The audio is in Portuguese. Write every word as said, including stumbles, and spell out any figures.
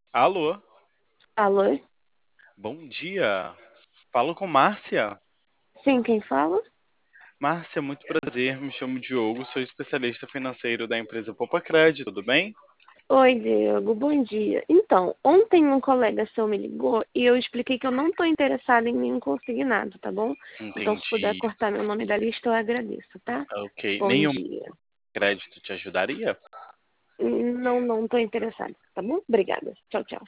Alô, Alô? bom dia. Falo com Márcia. Sim, quem fala? Márcia, muito prazer. Me chamo Diogo, sou especialista financeiro da empresa Poupa Crédito, tudo bem? Oi, Diego, bom dia. Então, ontem um colega seu me ligou e eu expliquei que eu não estou interessada em nenhum consignado, tá bom? Então, se puder Entendi. cortar meu nome da lista, eu agradeço, tá? Ok. Bom Nenhum dia. crédito te ajudaria? Não, não estou interessada, tá bom? Obrigada. Tchau, tchau.